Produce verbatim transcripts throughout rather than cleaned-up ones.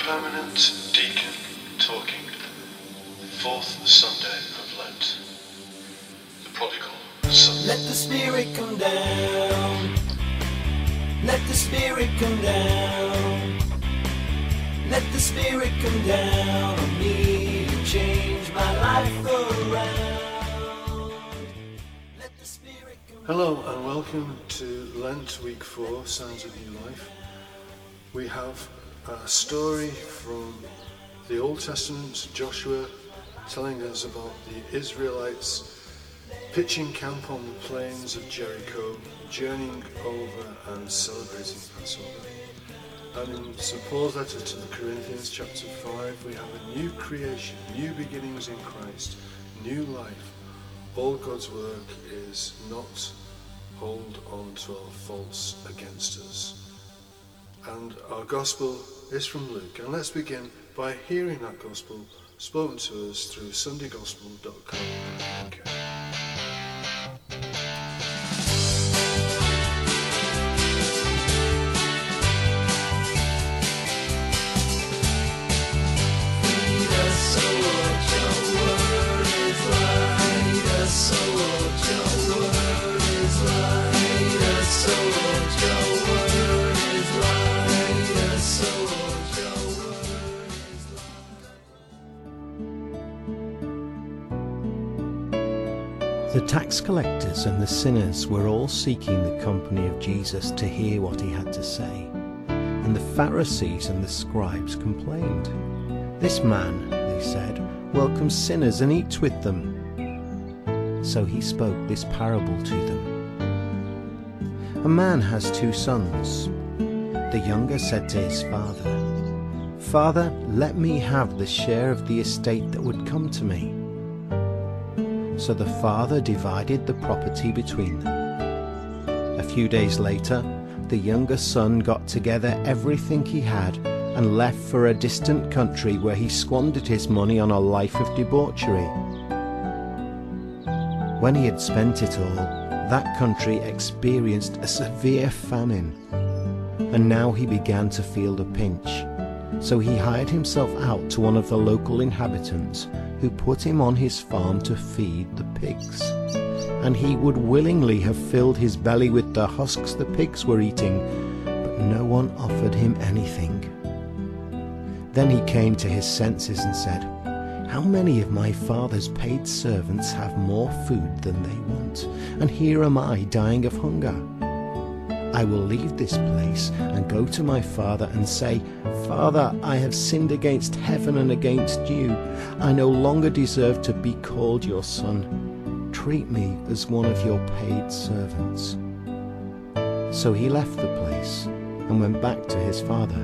Permanent Deacon Talking, fourth Sunday of Lent. The Prodigal Son. Let the Spirit come down. Let the Spirit come down. Let the Spirit come down on me to change my life around. Let the Spirit come Hello down. and welcome to Lent Week four, Sounds of New Life. We have a story from the Old Testament, Joshua, telling us about the Israelites pitching camp on the plains of Jericho, journeying over and celebrating Passover. And in Saint Paul's letter to the Corinthians, chapter five, we have a new creation, new beginnings in Christ, new life. All God's work is not hold on to our faults against us. And our gospel is from Luke. And let's begin by hearing that gospel spoken to us through sunday gospel dot co dot U K. The tax collectors and the sinners were all seeking the company of Jesus to hear what he had to say, and the Pharisees and the scribes complained. "This man," they said, "welcomes sinners and eats with them." So he spoke this parable to them. A man has two sons. The younger said to his father, "Father, let me have the share of the estate that would come to me." So the father divided the property between them. A few days later, the younger son got together everything he had and left for a distant country where he squandered his money on a life of debauchery. When he had spent it all, that country experienced a severe famine, and now he began to feel the pinch. So he hired himself out to one of the local inhabitants, who put him on his farm to feed the pigs. And he would willingly have filled his belly with the husks the pigs were eating, but no one offered him anything. Then he came to his senses and said, "How many of my father's paid servants have more food than they want, and here am I dying of hunger? I will leave this place and go to my father and say, 'Father, I have sinned against heaven and against you. I no longer deserve to be called your son. Treat me as one of your paid servants.' So he left the place and went back to his father.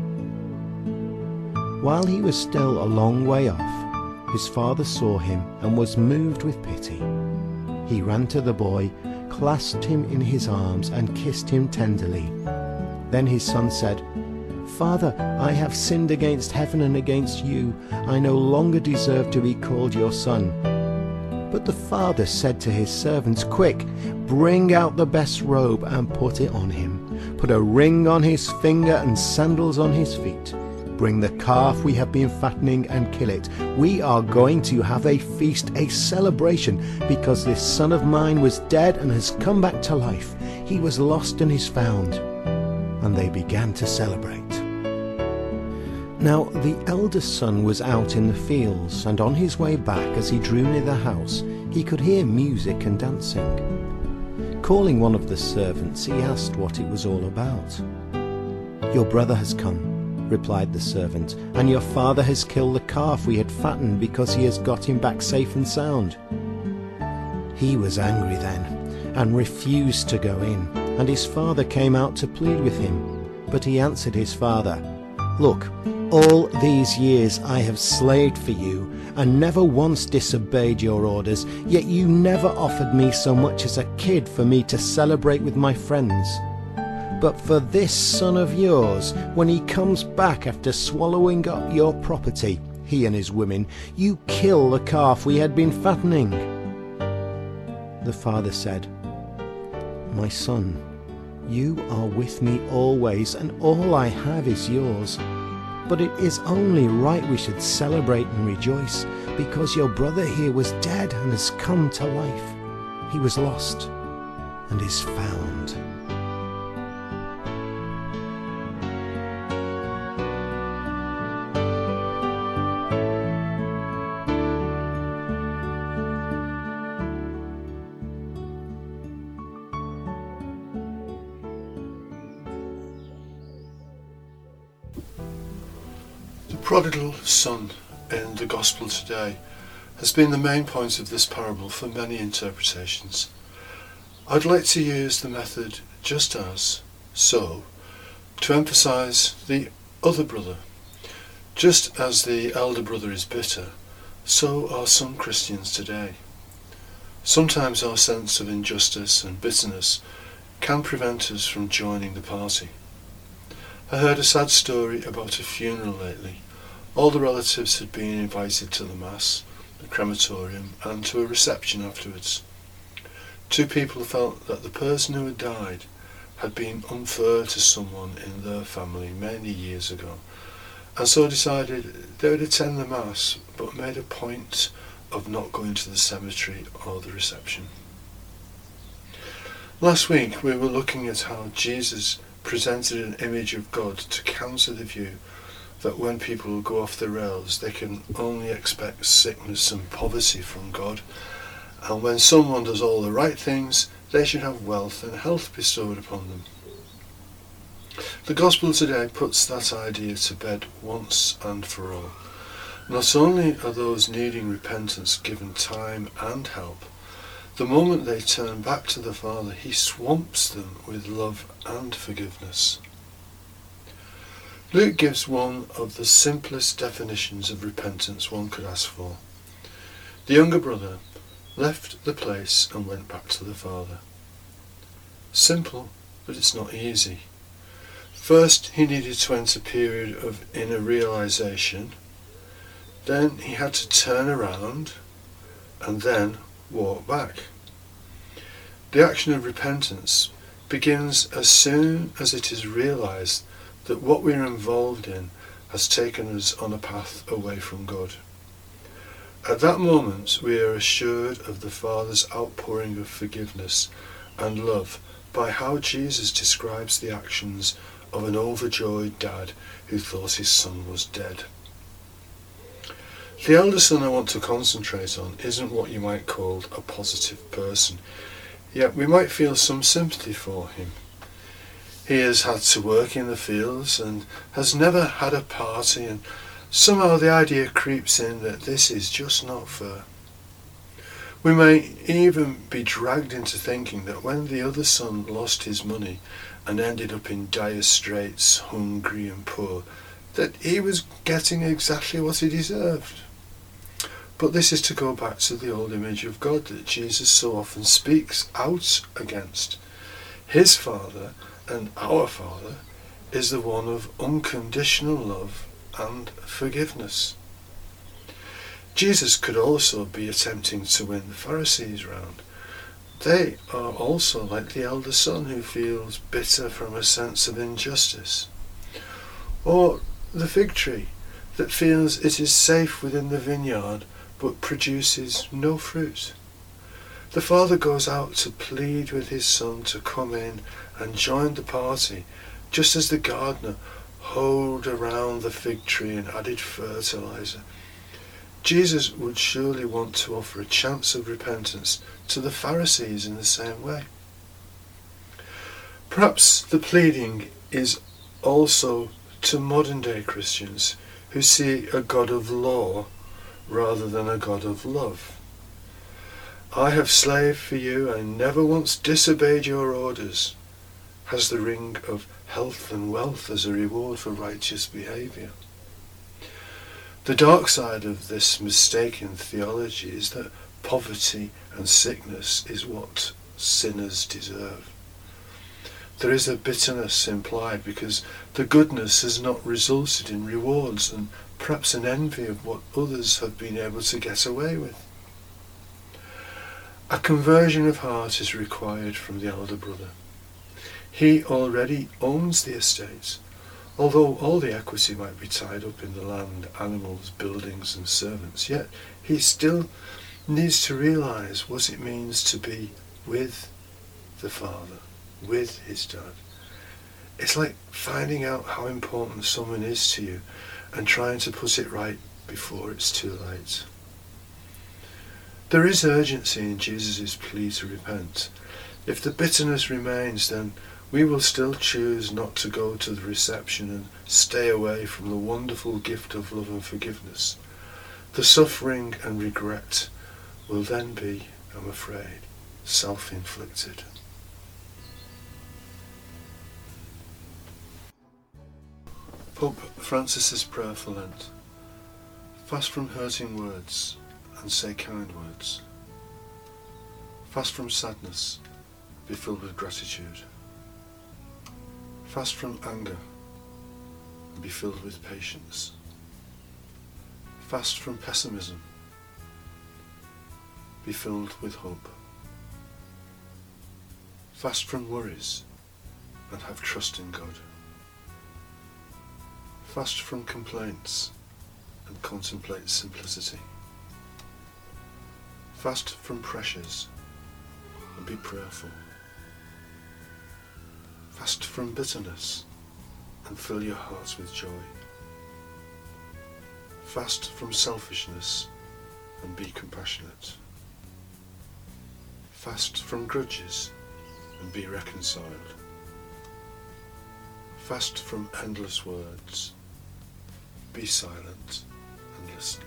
While he was still a long way off, his father saw him and was moved with pity. He ran to the boy, clasped him in his arms and kissed him tenderly. Then his son said, 'Father, I have sinned against heaven and against you. I no longer deserve to be called your son.' But the father said to his servants, 'Quick, bring out the best robe and put it on him. Put a ring on his finger and sandals on his feet. Bring the calf we have been fattening and kill it. We are going to have a feast, a celebration, because this son of mine was dead and has come back to life. He was lost and is found.' And they began to celebrate. Now the eldest son was out in the fields, and on his way back, as he drew near the house, he could hear music and dancing. Calling one of the servants, he asked what it was all about. 'Your brother has come,' replied the servant, 'and your father has killed the calf we had fattened because he has got him back safe and sound.' He was angry then and refused to go in, and his father came out to plead with him. But he answered his father, 'Look, all these years I have slaved for you and never once disobeyed your orders, yet you never offered me so much as a kid for me to celebrate with my friends. But for this son of yours, when he comes back after swallowing up your property, he and his women, you kill the calf we had been fattening.' The father said, 'My son, you are with me always, and all I have is yours. but it is only right we should celebrate and rejoice, because your brother here was dead and has come to life. He was lost and is found." The prodigal son in the Gospel today has been the main point of this parable for many interpretations. I'd like to use the method just as, so, to emphasise the other brother. Just as the elder brother is bitter, so are some Christians today. Sometimes our sense of injustice and bitterness can prevent us from joining the party. I heard a sad story about a funeral lately. All the relatives had been invited to the mass, the crematorium, and to a reception afterwards. Two people felt that the person who had died had been unfair to someone in their family many years ago, and so decided they would attend the mass, but made a point of not going to the cemetery or the reception. Last week we were looking at how Jesus presented an image of God to counter the view that when people go off the rails they can only expect sickness and poverty from God, and when someone does all the right things they should have wealth and health bestowed upon them. The Gospel today puts that idea to bed once and for all. Not only are those needing repentance given time and help, the moment they turn back to the Father, he swamps them with love and forgiveness. Luke gives one of the simplest definitions of repentance one could ask for. The younger brother left the place and went back to the Father. Simple, but it's not easy. First, he needed to enter a period of inner realization. Then he had to turn around and then walk back. The action of repentance begins as soon as it is realized that what we are involved in has taken us on a path away from God. At that moment we are assured of the Father's outpouring of forgiveness and love by how Jesus describes the actions of an overjoyed dad who thought his son was dead. The elder son I want to concentrate on isn't what you might call a positive person, yet we might feel some sympathy for him. He has had to work in the fields and has never had a party, and somehow the idea creeps in that this is just not fair. We may even be dragged into thinking that when the other son lost his money and ended up in dire straits, hungry and poor, that he was getting exactly what he deserved. But this is to go back to the old image of God that Jesus so often speaks out against. His Father and our Father is the one of unconditional love and forgiveness. Jesus could also be attempting to win the Pharisees round. They are also like the elder son who feels bitter from a sense of injustice. Or the fig tree that feels it is safe within the vineyard but produces no fruit. The father goes out to plead with his son to come in and join the party, just as the gardener hoed around the fig tree and added fertilizer. Jesus would surely want to offer a chance of repentance to the Pharisees in the same way. Perhaps the pleading is also to modern day Christians who see a God of law rather than a God of love. I have slaved for you and never once disobeyed your orders, has the ring of health and wealth as a reward for righteous behaviour. The dark side of this mistaken theology is that poverty and sickness is what sinners deserve. There is a bitterness implied because the goodness has not resulted in rewards and perhaps an envy of what others have been able to get away with. A conversion of heart is required from the elder brother. He already owns the estate, Although all the equity might be tied up in the land, animals, buildings and servants, yet he still needs to realise what it means to be with the Father, with his dad. It's like finding out how important someone is to you and trying to put it right before it's too late. There is urgency in Jesus' plea to repent. If the bitterness remains, then we will still choose not to go to the reception and stay away from the wonderful gift of love and forgiveness. The suffering and regret will then be, I'm afraid, self-inflicted. Pope Francis's prayer for Lent. Fast from hurting words and say kind words. Fast from sadness, be filled with gratitude. Fast from anger and be filled with patience. Fast from pessimism, be filled with hope. Fast from worries and have trust in God. Fast from complaints and contemplate simplicity. Fast from pressures and be prayerful. Fast from bitterness and fill your hearts with joy. Fast from selfishness and be compassionate. Fast from grudges and be reconciled. Fast from endless words, be silent and listen.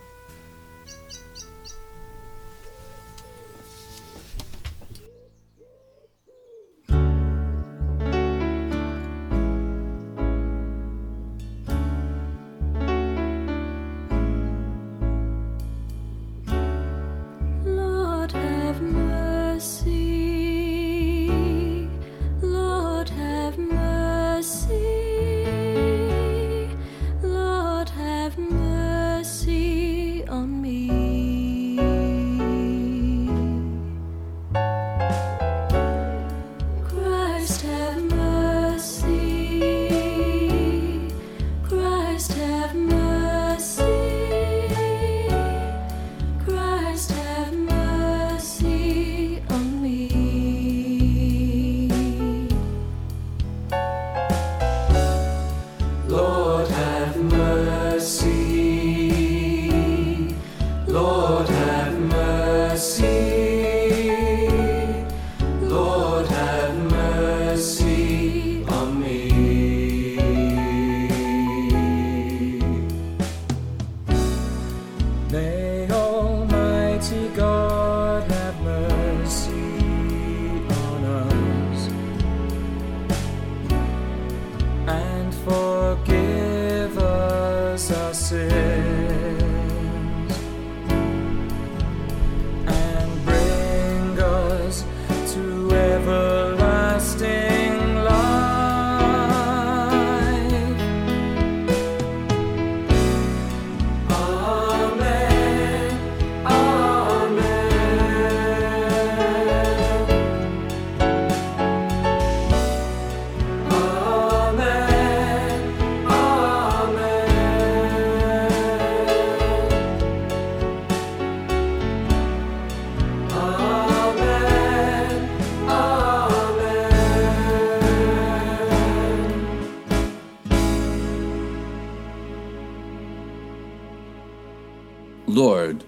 Lord,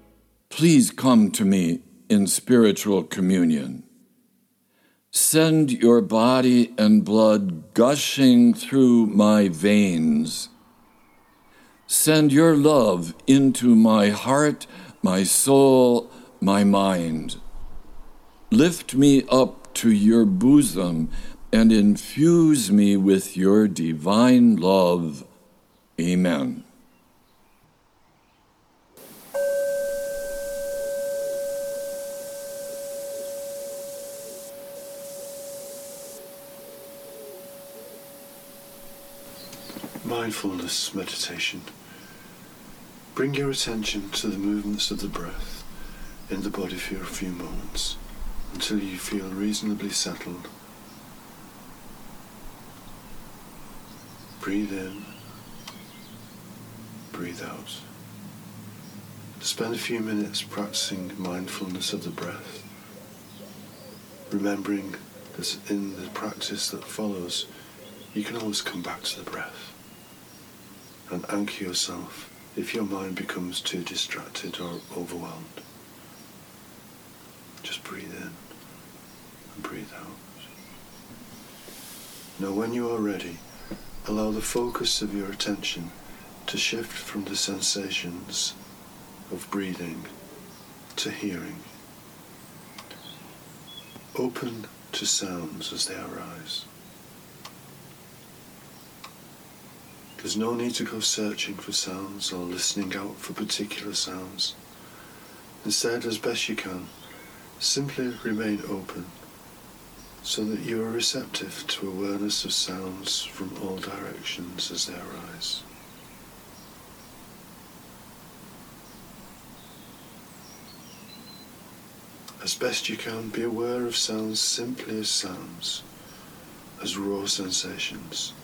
please come to me in spiritual communion. Send your body and blood gushing through my veins. Send your love into my heart, my soul, my mind. Lift me up to your bosom and infuse me with your divine love. Amen. Mindfulness meditation. Bring your attention to the movements of the breath in the body for a few moments until you feel reasonably settled. Breathe in, breathe out. Spend a few minutes practicing mindfulness of the breath, remembering that in the practice that follows, you can always come back to the breath and anchor yourself if your mind becomes too distracted or overwhelmed. Just breathe in and breathe out. Now when you are ready, allow the focus of your attention to shift from the sensations of breathing to hearing. Open to sounds as they arise. There's no need to go searching for sounds or listening out for particular sounds. Instead, as best you can, simply remain open so that you are receptive to awareness of sounds from all directions as they arise. As best you can, be aware of sounds simply as sounds, as raw sensations.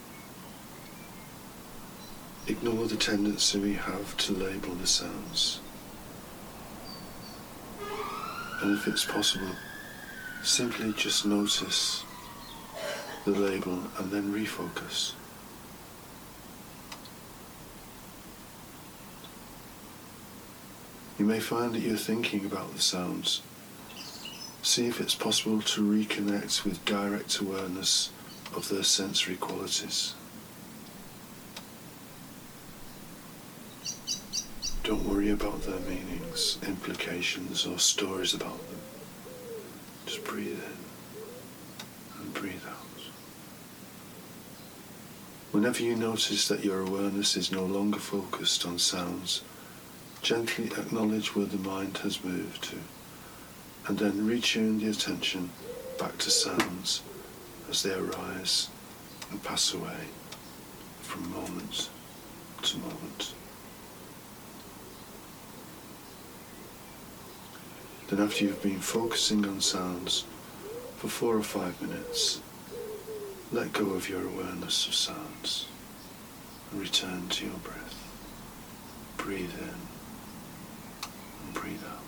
Ignore the tendency we have to label the sounds. And if it's possible, simply just notice the label and then refocus. You may find that you're thinking about the sounds. See if it's possible to reconnect with direct awareness of their sensory qualities. Don't worry about their meanings, implications, or stories about them. Just breathe in and breathe out. Whenever you notice that your awareness is no longer focused on sounds, gently acknowledge where the mind has moved to, and then retune the attention back to sounds as they arise and pass away from moment to moment. Then after you've been focusing on sounds for four or five minutes, let go of your awareness of sounds and return to your breath. Breathe in and breathe out.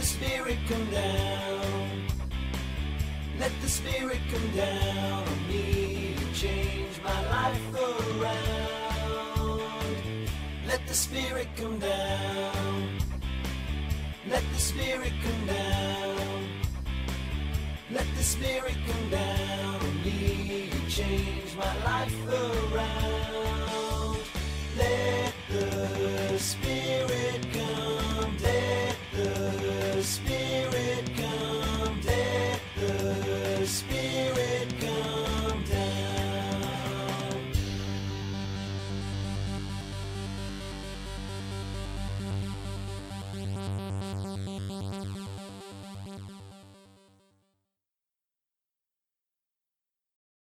Spirit come down. Let the Spirit come down on me to change my life around. Let the Spirit come down. Let the Spirit come down. Let the Spirit come down on me to change my life around.